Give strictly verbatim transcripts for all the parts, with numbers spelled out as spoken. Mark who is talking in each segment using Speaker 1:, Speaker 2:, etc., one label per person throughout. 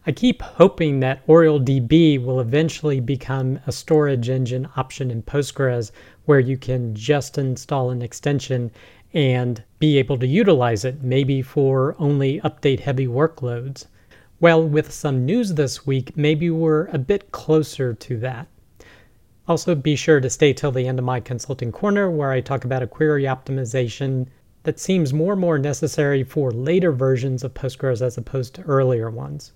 Speaker 1: I keep hoping that OrioleDB will eventually become a storage engine option in Postgres where you can just install an extension and be able to utilize it, maybe for only update-heavy workloads. Well, with some news this week, maybe we're a bit closer to that. Also, be sure to stay till the end of my consulting corner where I talk about a query optimization that seems more and more necessary for later versions of Postgres as opposed to earlier ones.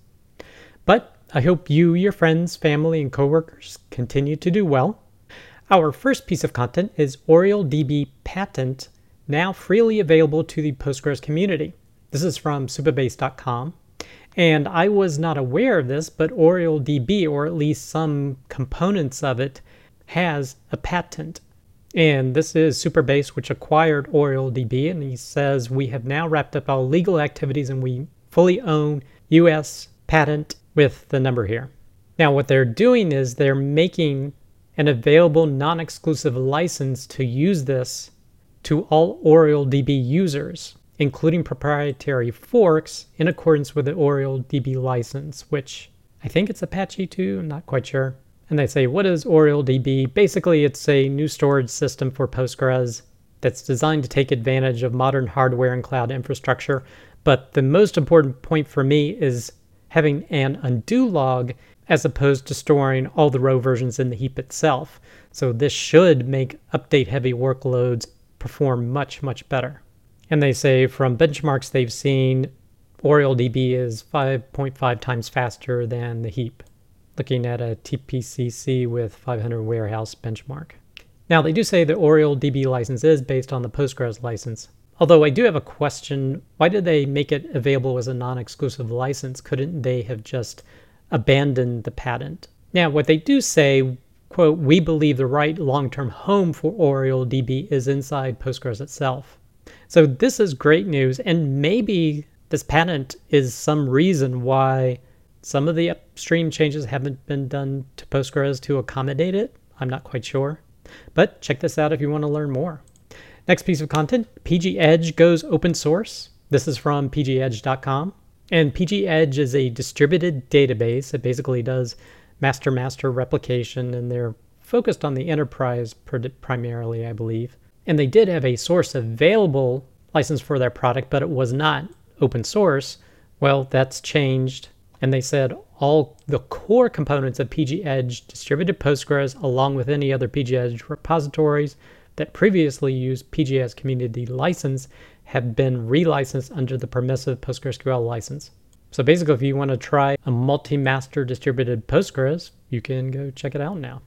Speaker 1: But I hope you, your friends, family, and coworkers continue to do well. Our first piece of content is OrioleDB Patent, now freely available to the Postgres community. This is from supabase dot com. And I was not aware of this, but OrioleDB, or at least some components of it, has a patent. And this is Supabase, which acquired OrioleDB, and he says, we have now wrapped up all legal activities and we fully own U S patent with the number here. Now what they're doing is they're making an available non-exclusive license to use this to all OrioleDB users, including proprietary forks in accordance with the OrioleDB license, which I think it's Apache too, I'm not quite sure. And they say, what is OrioleDB? Basically, it's a new storage system for Postgres that's designed to take advantage of modern hardware and cloud infrastructure. But the most important point for me is having an undo log as opposed to storing all the row versions in the heap itself. So this should make update-heavy workloads perform much, much better. And they say from benchmarks they've seen, OrioleDB is five point five times faster than the heap, looking at a T P C C with five hundred warehouse benchmark. Now they do say the OrioleDB license is based on the Postgres license. Although I do have a question, why did they make it available as a non-exclusive license? Couldn't they have just abandoned the patent? Now what they do say, quote, we believe the right long-term home for OrioleDB is inside Postgres itself. So this is great news, and maybe this patent is some reason why some of the upstream changes haven't been done to Postgres to accommodate it. I'm not quite sure. But check this out if you want to learn more. Next piece of content, P G Edge goes open source. This is from P G Edge dot com. And P G Edge is a distributed database. It basically does master-master replication, and they're focused on the enterprise primarily, I believe. And they did have a source available license for their product, but it was not open source. Well, that's changed. And they said all the core components of P G Edge distributed Postgres, along with any other P G Edge repositories that previously used P G S community license, have been relicensed under the permissive PostgreSQL license. So basically, if you want to try a multi-master distributed Postgres, you can go check it out now.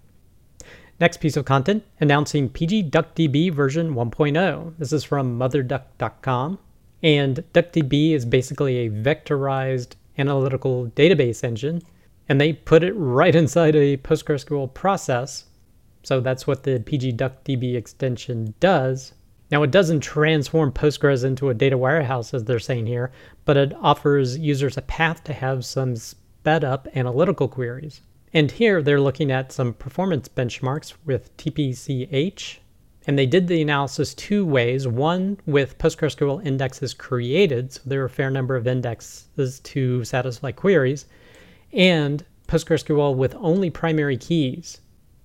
Speaker 1: Next piece of content, announcing pgduckdb version one point oh. This is from motherduck dot com. And DuckDB is basically a vectorized analytical database engine, and they put it right inside a PostgreSQL process. So that's what the pgduckdb extension does. Now it doesn't transform Postgres into a data warehouse, as they're saying here, but it offers users a path to have some sped up analytical queries. And here they're looking at some performance benchmarks with T P C H, and they did the analysis two ways. One, with PostgreSQL indexes created, so there are a fair number of indexes to satisfy queries, and PostgreSQL with only primary keys.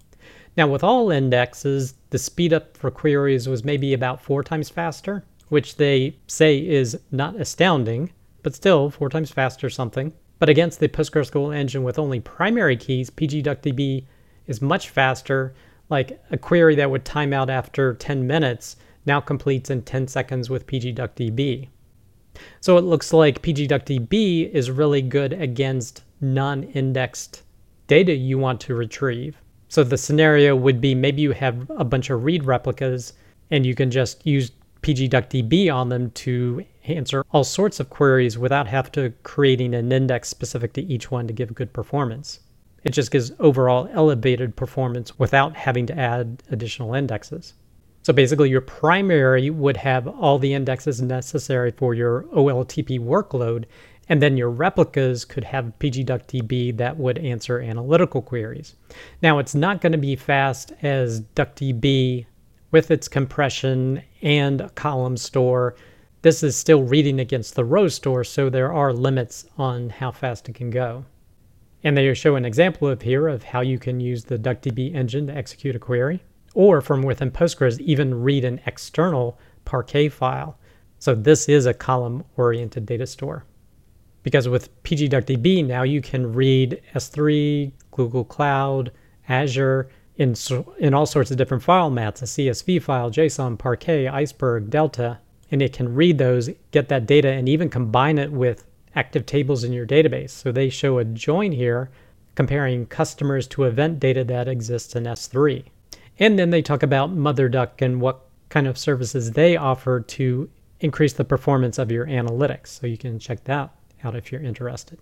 Speaker 1: Now with all indexes, the speed up for queries was maybe about four times faster, which they say is not astounding, but still four times faster something. But against the PostgreSQL engine with only primary keys, pgduckdb is much faster. Like a query that would time out after ten minutes now completes in ten seconds with pgduckdb. So it looks like pgduckdb is really good against non-indexed data you want to retrieve. So the scenario would be maybe you have a bunch of read replicas and you can just use pgduckdb on them to answer all sorts of queries without having to creating an index specific to each one to give good performance. It just gives overall elevated performance without having to add additional indexes. So basically your primary would have all the indexes necessary for your O L T P workload, and then your replicas could have pgduckdb that would answer analytical queries. Now it's not going to be fast as DuckDB with its compression and a column store this is still reading against the row store, so there are limits on how fast it can go. And they show an example of here of how you can use the DuckDB engine to execute a query, or from within Postgres, even read an external Parquet file. So this is a column-oriented data store. Because with pgDuckDB now you can read S three, Google Cloud, Azure, in, in all sorts of different formats, a C S V file, JSON, Parquet, Iceberg, Delta, and it can read those, get that data, and even combine it with active tables in your database. So they show a join here comparing customers to event data that exists in S three. And then they talk about MotherDuck and what kind of services they offer to increase the performance of your analytics. So you can check that out if you're interested.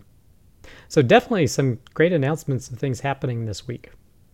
Speaker 1: So definitely some great announcements of things happening this week.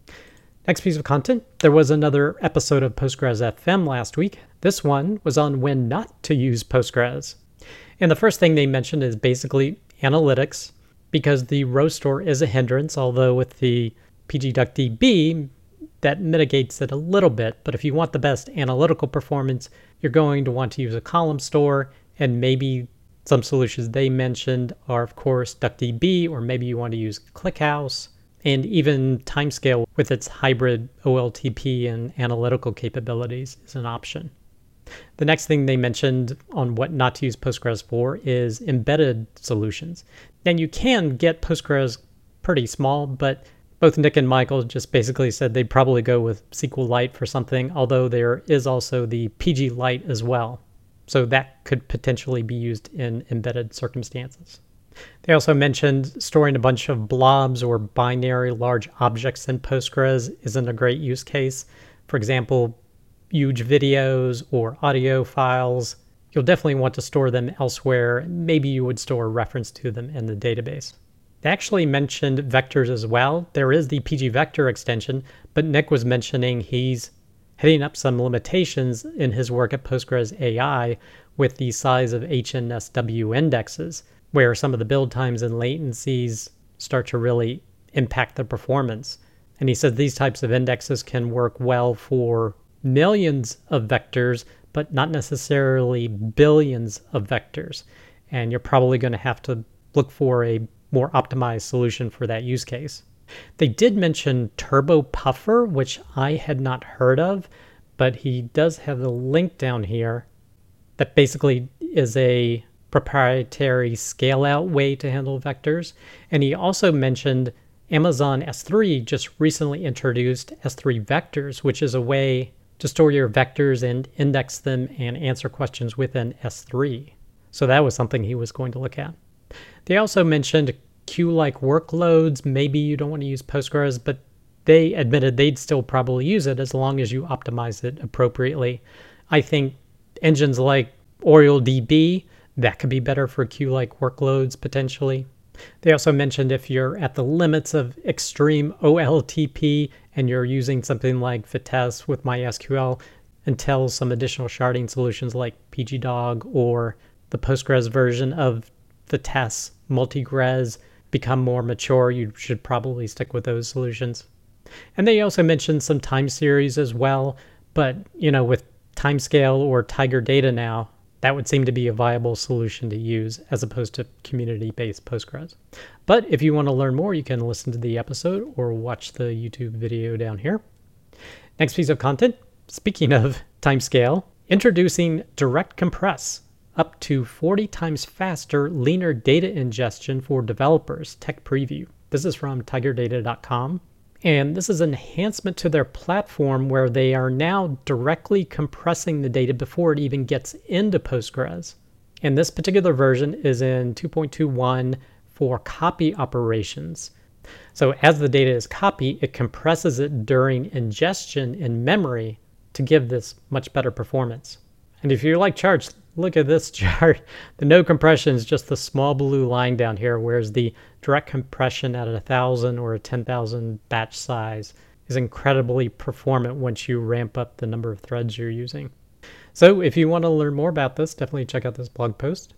Speaker 1: Next piece of content, there was another episode of Postgres F M last week. This one was on when not to use Postgres. And the first thing they mentioned is basically analytics, because the row store is a hindrance, although with the pgDuckDB, that mitigates it a little bit. But if you want the best analytical performance, you're going to want to use a column store, and maybe some solutions they mentioned are, of course, DuckDB, or maybe you want to use ClickHouse, and even Timescale with its hybrid O L T P and analytical capabilities is an option. The next thing they mentioned on what not to use Postgres for is embedded solutions. And you can get Postgres pretty small, but both Nick and Michael just basically said they'd probably go with SQLite for something, although there is also the pglite as well. So that could potentially be used in embedded circumstances. They also mentioned storing a bunch of blobs or binary large objects in Postgres isn't a great use case. For example, huge videos or audio files. You'll definitely want to store them elsewhere. Maybe you would store a reference to them in the database. They actually mentioned vectors as well. There is the pgvector extension, but Nick was mentioning he's hitting up some limitations in his work at Postgres A I with the size of H N S W indexes, where some of the build times and latencies start to really impact the performance. And he said these types of indexes can work well for millions of vectors, but not necessarily billions of vectors. And you're probably going to have to look for a more optimized solution for that use case. They did mention TurboPuffer, which I had not heard of, but he does have the link down here that basically is a proprietary scale-out way to handle vectors. And he also mentioned Amazon S three just recently introduced S three Vectors, which is a way to store your vectors and index them and answer questions within S three. So that was something he was going to look at. They also mentioned queue-like workloads. Maybe you don't want to use Postgres, but they admitted they'd still probably use it as long as you optimize it appropriately. I think engines like OrioleDB, that could be better for queue-like workloads potentially. They also mentioned if you're at the limits of extreme O L T P and you're using something like Vitess with MySQL until some additional sharding solutions like pgdog or the Postgres version of Vitess Multigres become more mature, you should probably stick with those solutions. And they also mentioned some time series as well, but you know, with Timescale or Tiger Data now, that would seem to be a viable solution to use as opposed to community-based Postgres. But if you want to learn more, you can listen to the episode or watch the YouTube video down here. Next piece of content, speaking of Timescale, introducing Direct Compress, up to forty times faster, leaner data ingestion for developers, tech preview. This is from tiger data dot com. And this is an enhancement to their platform where they are now directly compressing the data before it even gets into Postgres. And this particular version is in two point two one for copy operations. So as the data is copied, it compresses it during ingestion in memory to give this much better performance. And if you like charts, look at this chart. The no compression is just the small blue line down here, whereas the direct compression at a thousand or a ten thousand batch size is incredibly performant once you ramp up the number of threads you're using. So if you want to learn more about this, definitely check out this blog post.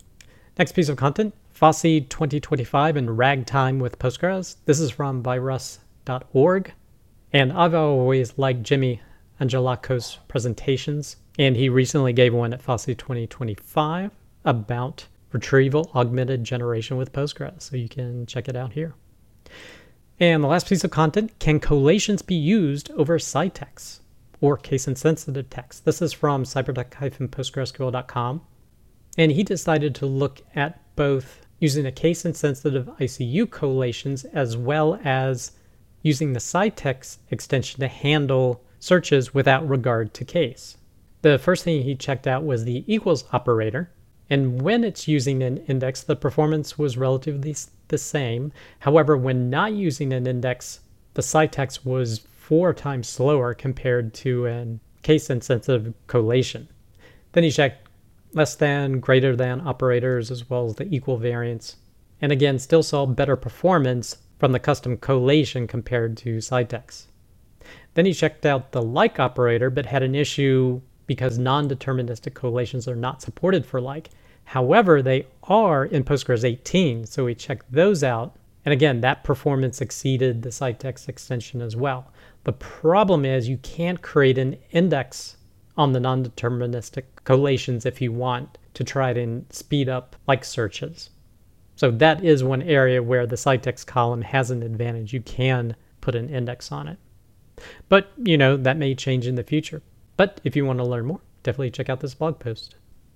Speaker 1: Next piece of content, FOSSEE twenty twenty-five and Ragtime with Postgres. This is from virus dot org. And I've always liked Jimmy Angelakos' presentations And he recently gave one at FOSSEE twenty twenty-five about retrieval augmented generation with Postgres. So you can check it out here. And the last piece of content, can collations be used over citex or case-insensitive text? This is from cyberduck dash postgresql dot com. And he decided to look at both using a case-insensitive I C U collations as well as using the citex extension to handle searches without regard to case. The first thing he checked out was the equals operator. And when it's using an index, the performance was relatively the same. However, when not using an index, the citex was four times slower compared to a case-insensitive collation. Then he checked less than, greater than operators, as well as the equal variants. And again, still saw better performance from the custom collation compared to citex. Then he checked out the like operator, but had an issue because non-deterministic collations are not supported for like. However, they are in Postgres eighteen, so we checked those out. And again, that performance exceeded the citex extension as well. The problem is you can't create an index on the non-deterministic collations if you want to try to speed up like searches. So that is one area where the citex column has an advantage. You can put an index on it. But, you know, that may change in the future. But if you want to learn more, definitely check out this blog post.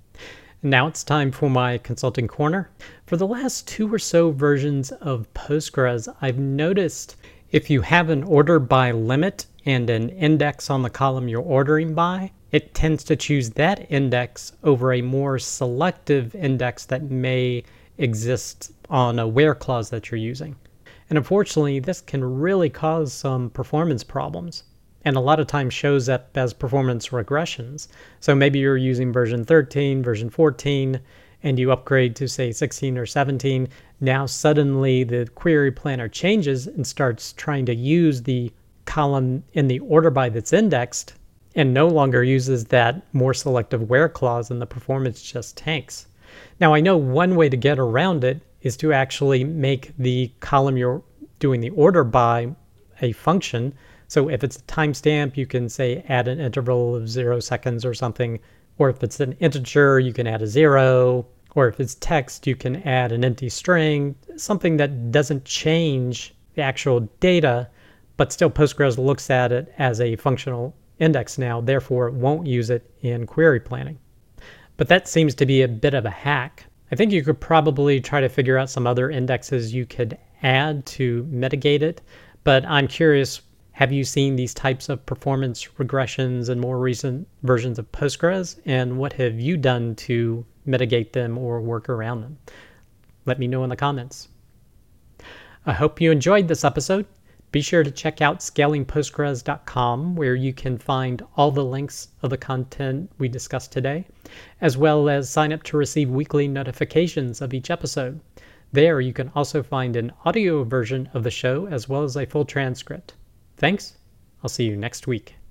Speaker 1: Now it's time for my consulting corner. For the last two or so versions of Postgres, I've noticed if you have an order by limit and an index on the column you're ordering by, it tends to choose that index over a more selective index that may exist on a where clause that you're using. And unfortunately, this can really cause some performance problems, and a lot of times shows up as performance regressions. So maybe you're using version thirteen, version fourteen, and you upgrade to say sixteen or seventeen. Now suddenly the query planner changes and starts trying to use the column in the order by that's indexed and no longer uses that more selective where clause, and the performance just tanks. Now I know one way to get around it is to actually make the column you're doing the order by a function. So if it's a timestamp, you can say add an interval of zero seconds or something. Or if it's an integer, you can add a zero. Or if it's text, you can add an empty string, something that doesn't change the actual data, but still Postgres looks at it as a functional index now, therefore it won't use it in query planning. But that seems to be a bit of a hack. I think you could probably try to figure out some other indexes you could add to mitigate it, but I'm curious, have you seen these types of performance regressions in more recent versions of Postgres, and what have you done to mitigate them or work around them? Let me know in the comments. I hope you enjoyed this episode. Be sure to check out scaling postgres dot com, where you can find all the links of the content we discussed today, as well as sign up to receive weekly notifications of each episode. There you can also find an audio version of the show as well as a full transcript. Thanks. I'll see you next week.